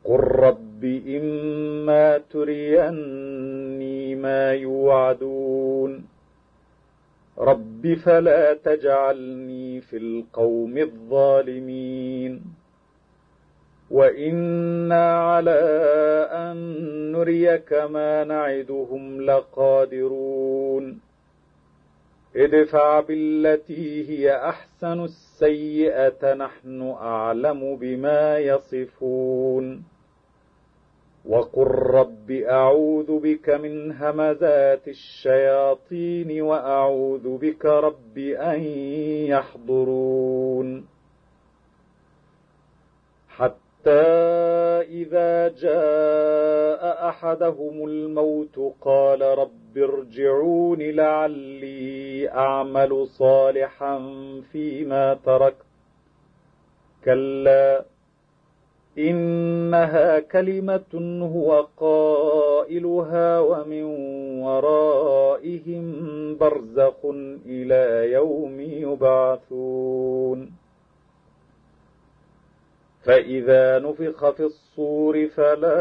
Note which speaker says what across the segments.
Speaker 1: قل رب إما تريني ما يوعدون رب فلا تجعلني في القوم الظالمين وإنا على أن نريك ما نعدهم لقادرون ادفع بالتي هي أحسن السيئة نحن أعلم بما يصفون وقل رب أعوذ بك من همزات الشياطين وأعوذ بك رب أن يحضرون حتى إذا جاء أحدهم الموت قال رب ارجعون لعلي أعمل صالحا فيما تركت كلا إنها كلمة هو قائلها ومن ورائهم برزخ إلى يوم يبعثون فإذا نفخ في الصور فلا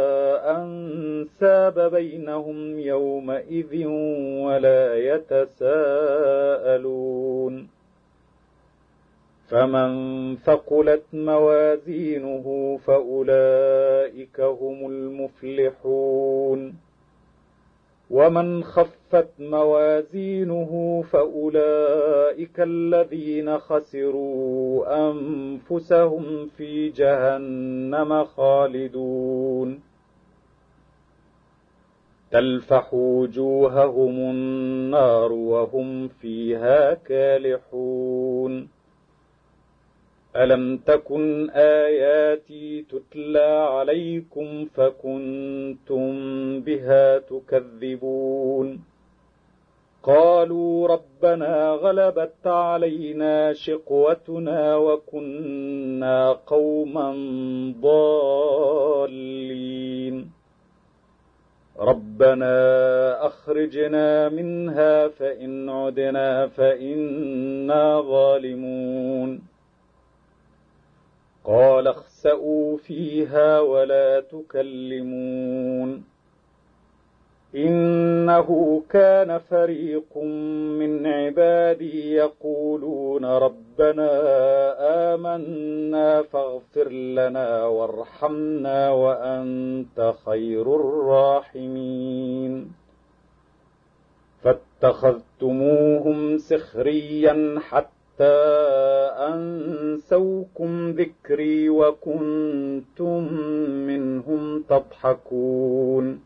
Speaker 1: أنساب بينهم يومئذ ولا يتساءلون فمن ثقلت موازينه فأولئك هم المفلحون ومن خفت موازينه فأولئك الذين خسروا أنفسهم في جهنم خالدون تلفح وجوههم النار وهم فيها كالحون ألم تكن آياتي تتلى عليكم فكنتم بها تكذبون قالوا ربنا غلبت علينا شقوتنا وكنا قوما ضالين ربنا أخرجنا منها فإن عدنا فإنا ظالمون قال اخسئوا فيها ولا تكلمون إنه كان فريق من عبادي يقولون ربنا آمنا فاغفر لنا وارحمنا وأنت خير الراحمين فاتخذتموهم سخريا حتى أنسوكم ذكري وكنتم منهم تضحكون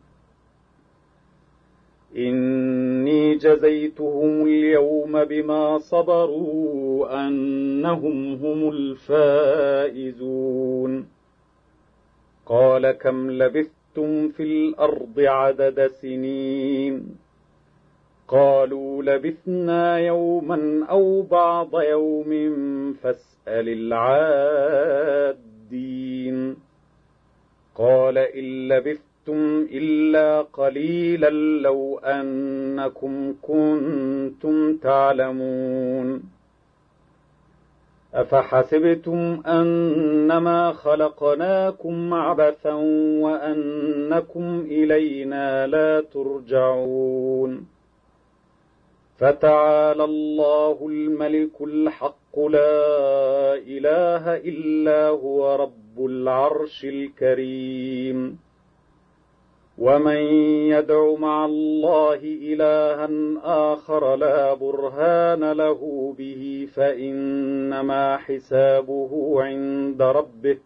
Speaker 1: إني جزيتهم اليوم بما صبروا أنهم هم الفائزون قال كم لبثتم في الأرض عدد سنين قالوا لبثنا يوما أو بعض يوم فاسأل العادين قال إن لبثتم إلا قليلا لو أنكم كنتم تعلمون أفحسبتم أنما خلقناكم عبثا وأنكم إلينا لا ترجعون فتعالى الله الملك الحق لا إله إلا هو رب العرش الكريم ومن يدع مع الله إلها آخر لا برهان له به فإنما حسابه عند ربه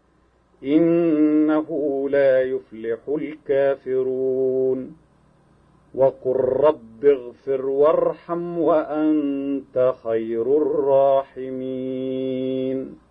Speaker 1: إنه لا يفلح الكافرون وقل رب اغفر وارحم وأنت خير الراحمين